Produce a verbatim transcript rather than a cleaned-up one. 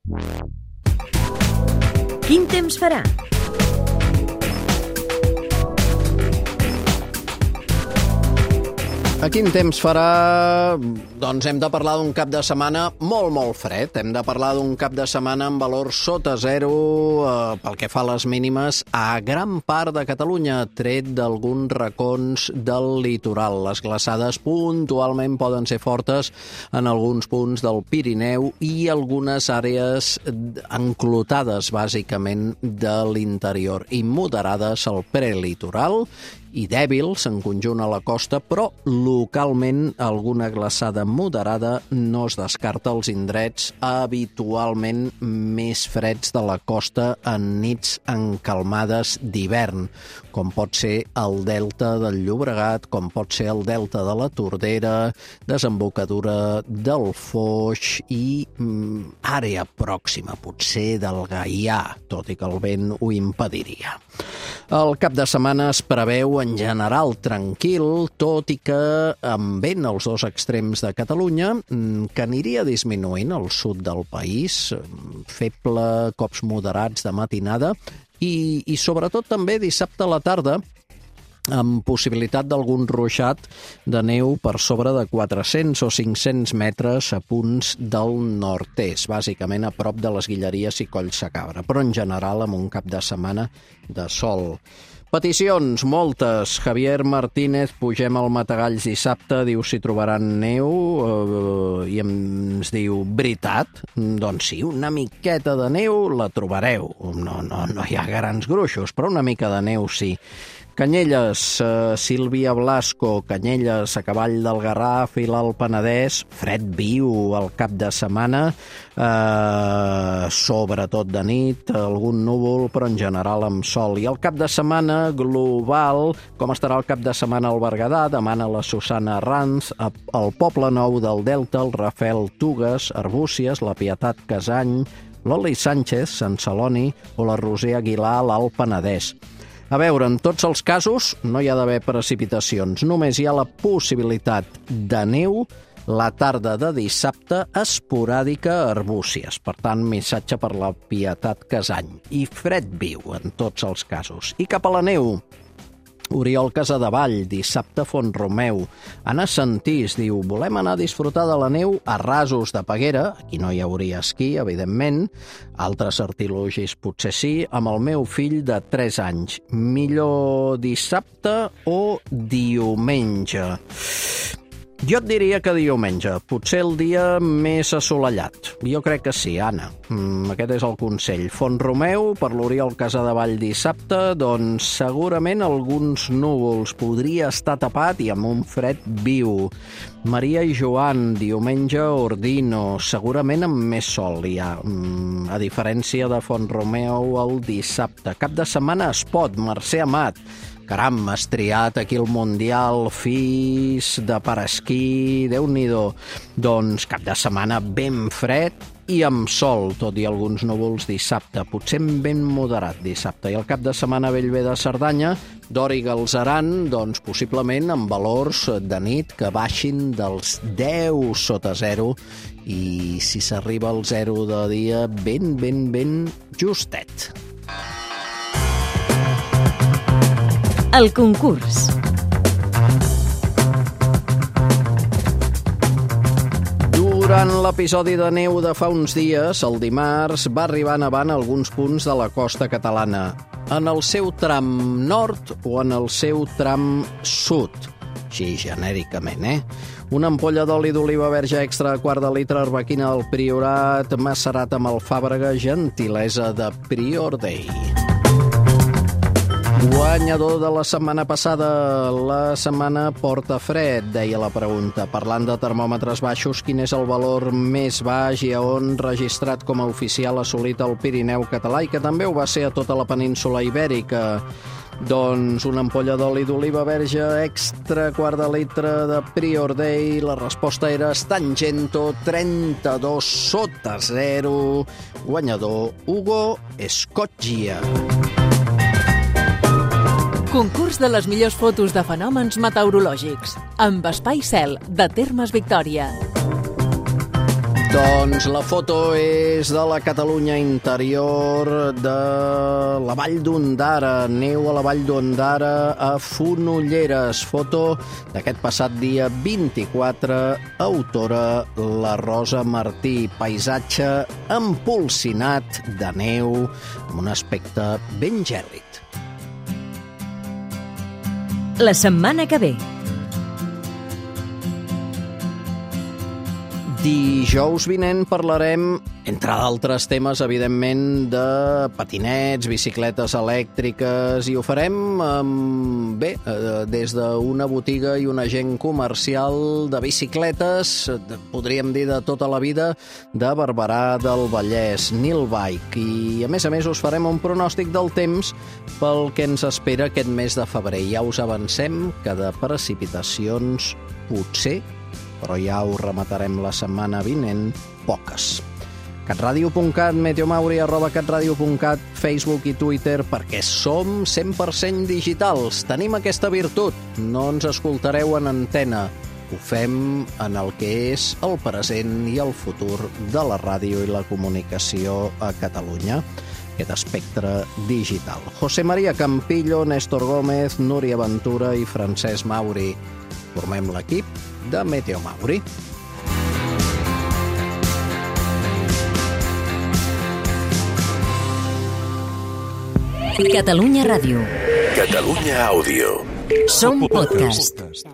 Quin temps farà? A quin temps farà? Doncs hem de parlar d'un cap de setmana molt, molt fred. Hem de parlar d'un cap de setmana amb valor sota zero eh, pel que fa a les mínimes a gran part de Catalunya, tret d'alguns racons del litoral. Les glaçades puntualment poden ser fortes en alguns punts del Pirineu i algunes àrees enclotades, bàsicament, de l'interior, i moderades al prelitoral i dèbils en conjunt a la costa, però localment alguna glaçada moderada no es descarta als indrets habitualment més freds de la costa en nits encalmades d'hivern, com pot ser el delta del Llobregat, com pot ser el delta de la Tordera, desembocadura del Foix i mm, àrea pròxima, potser del Gaià, tot i que el vent ho impediria. El cap de setmana es preveu en general tranquil, tot i que amb vent als dos extrems de Catalunya, que aniria disminuint al sud del país, feble, cops moderats de matinada, i, i sobretot també dissabte a la tarda, amb possibilitat d'algun ruixat de neu per sobre de quatre-cents o cinc-cents metres a punts del nord-est, bàsicament a prop de les Guilleries i Collsacabra, però en general amb un cap de setmana de sol. Peticions, moltes. Javier Martínez, pugem al Matagalls dissabte, diu si trobaran neu, eh, i ens diu, veritat? Doncs sí, una miqueta de neu la trobareu. No, no, no hi ha grans gruixos, però una mica de neu sí. Canyelles, eh, Sílvia Blasco, Canyelles, a cavall del Garraf i l'Alt Penedès, fred viu al cap de setmana, eh, sobretot de nit, algun núvol, però en general amb sol. I el cap de setmana global, com estarà el cap de setmana al Berguedà, demana la Susana Ranz, al Poble Nou del Delta, el Rafel Tugues, Arbúcies, la Pietat Casany, l'Oli Sánchez, Sant Celoni o la Roser Aguilar a l'Alt Penedès. A veure, en tots els casos no hi ha d'haver precipitacions, només hi ha la possibilitat de neu la tarda de dissabte esporàdica a Arbúcies. Per tant, missatge per la Pietat Casany. I fred viu en tots els casos. I cap a la neu, Oriol Casadevall, dissabte Font-romeu. Anna Santís diu, volem anar a disfrutar de la neu a Rasos de Peguera, aquí no hi hauria esquí, evidentment, altres artilogis potser sí, amb el meu fill de tres anys. Millor dissabte o diumenge? Jo et diria que diumenge, potser el dia més assolellat. Jo crec que sí, Anna. Mm, aquest és el consell. Font-romeu, per l'Oriol Casadevall dissabte, doncs segurament alguns núvols. Podria estar tapat i amb un fred viu. Maria i Joan, diumenge Ordino, segurament amb més sol ja, mm, a diferència de Font-romeu el dissabte. Cap de setmana es pot, Mercè Amat. Caram, has triat aquí el Mundial, Fis, de paraesquí, Déu-n'hi-do. Doncs cap de setmana ben fred i amb sol, tot i alguns núvols dissabte, potser ben moderat dissabte. I el cap de setmana a Bellver de Cerdanya, d'Or i Galceran, doncs possiblement amb valors de nit que baixin dels deu sota zero, i si s'arriba al zero de dia, ben, ben, ben justet. El concurs. Durant l'episodi de neu de fa uns dies, el dimarts, va arribar nevant a alguns punts de la costa catalana, en el seu tram nord o en el seu tram sud, així genèricament, eh? Una ampolla d'oli d'oliva verge extra, quart de litre, arbequina del Priorat, macerat amb alfàbrega, gentilesa de Prior Day. Guanyador de la setmana passada. La setmana porta fred, deia la pregunta. Parlant de termòmetres baixos, quin és el valor més baix i a on registrat com a oficial assolit al Pirineu català i que també ho va ser a tota la península ibèrica? Doncs una ampolla d'oli d'oliva verge extra, quart de litre de Prior Day. La resposta era Stangento, trenta-dos sota zero. Guanyador, Hugo Scoggia. Concurs de les millors fotos de fenòmens meteorològics amb Espai Cel, de Termes Victòria. Doncs la foto és de la Catalunya interior, de la Vall d'Ondara, neu a la Vall d'Ondara, a Fonolleres. Foto d'aquest passat dia vint-i-quatre, autora la Rosa Martí. Paisatge empolsinat de neu, amb un aspecte ben gèlid. La setmana que ve. Dijous vinent parlarem, entre d'altres temes, evidentment, de patinets, bicicletes elèctriques, i ho farem, bé, des d'una botiga i un agent comercial de bicicletes, podríem dir de tota la vida, de Barberà del Vallès, Nilbike. I, a més a més, us farem un pronòstic del temps pel que ens espera aquest mes de febrer. Ja us avancem que de precipitacions potser, però ja ho rematarem la setmana vinent, poques. catradio punt cat, meteomauri arroba catradio punt cat, Facebook i Twitter, perquè som cent per cent digitals. Tenim aquesta virtut. No ens escoltareu en antena. Ho fem en el que és el present i el futur de la ràdio i la comunicació a Catalunya. Aquest espectre digital. José María Campillo, Néstor Gómez, Núria Ventura i Francesc Mauri. Formem l'equip de Meteomauri. Catalunya Ràdio. Catalunya Àudio. Som podcast.